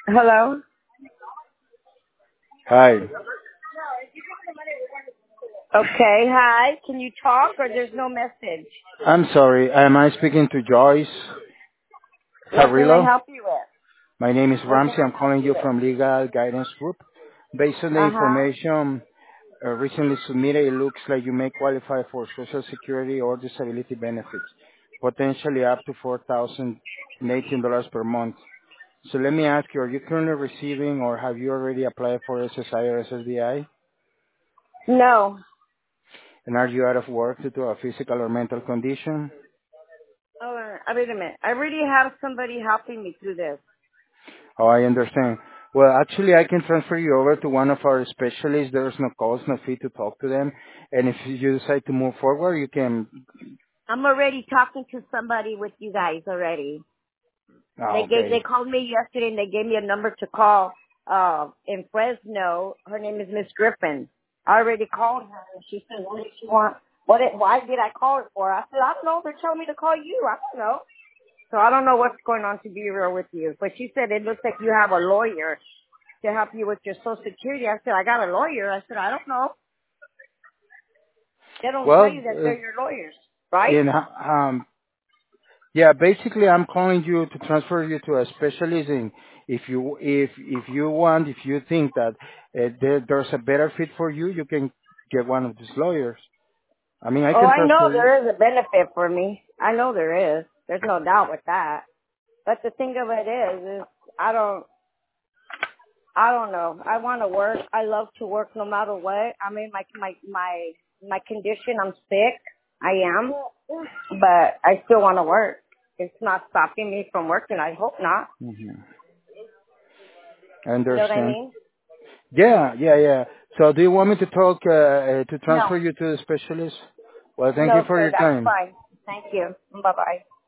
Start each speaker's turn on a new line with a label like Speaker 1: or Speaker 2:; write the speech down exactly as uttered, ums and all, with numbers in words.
Speaker 1: Hello?
Speaker 2: Hi.
Speaker 1: Okay, hi. Can you talk or there's no message?
Speaker 2: I'm sorry. Am I speaking to Joyce
Speaker 1: What can I
Speaker 2: Carrillo?
Speaker 1: help you with?
Speaker 2: My name is
Speaker 1: What can
Speaker 2: Ramsey.
Speaker 1: I
Speaker 2: I'm
Speaker 1: help
Speaker 2: calling
Speaker 1: you
Speaker 2: you
Speaker 1: with?
Speaker 2: from Legal Guidance Group. Based on the
Speaker 1: Uh-huh.
Speaker 2: information uh, recently submitted, it looks like you may qualify for Social Security or disability benefits, potentially up to four thousand eighteen dollars per month. So let me ask you, are you currently receiving or have you already applied for S S I or S S D I?
Speaker 1: No.
Speaker 2: And are you out of work due to a physical or mental condition?
Speaker 1: Oh, uh, wait a minute. I already have somebody helping me through this.
Speaker 2: Oh, I understand. Well, actually, I can transfer you over to one of our specialists. There's no cost, no fee to talk to them. And if you decide to move forward, you can.
Speaker 1: I'm already talking to somebody with you guys already. They
Speaker 2: Oh,
Speaker 1: gave, they
Speaker 2: okay.
Speaker 1: called me yesterday and they gave me a number to call, uh, in Fresno. Her name is Miss Griffin. I already called her and she said, what did she want? What it, why did I call her for? I said, I don't know. They're telling me to call you. I don't know. So I don't know what's going on, to be real with you. But she said it looks like you have a lawyer to help you with your Social Security. I said, I got a lawyer. I said, I don't know. They don't tell
Speaker 2: Well,
Speaker 1: you that
Speaker 2: uh,
Speaker 1: they're your lawyers, right?
Speaker 2: in um, yeah, basically, I'm calling you to transfer you to a specialist. And if you if if you want, if you think that uh, there, there's a better fit for you, you can get one of these lawyers. I mean, I
Speaker 1: Oh,
Speaker 2: can
Speaker 1: I know
Speaker 2: transfer you.
Speaker 1: there is a benefit for me. I know there is. There's no doubt with that. But the thing of it is, is I don't, I don't know. I want to work. I love to work no matter what. I mean, my, my, my, my condition, I'm sick. I am. But I still want to work. It's not stopping me from working. I hope not.
Speaker 2: hmm I
Speaker 1: You know what I
Speaker 2: understand.
Speaker 1: mean?
Speaker 2: Yeah, yeah, yeah. So do you want me to talk, uh, uh, to
Speaker 1: No.
Speaker 2: transfer you to the specialist? Well, thank you
Speaker 1: No,
Speaker 2: for
Speaker 1: sir.
Speaker 2: your
Speaker 1: That's
Speaker 2: time.
Speaker 1: fine. Thank you. Bye-bye.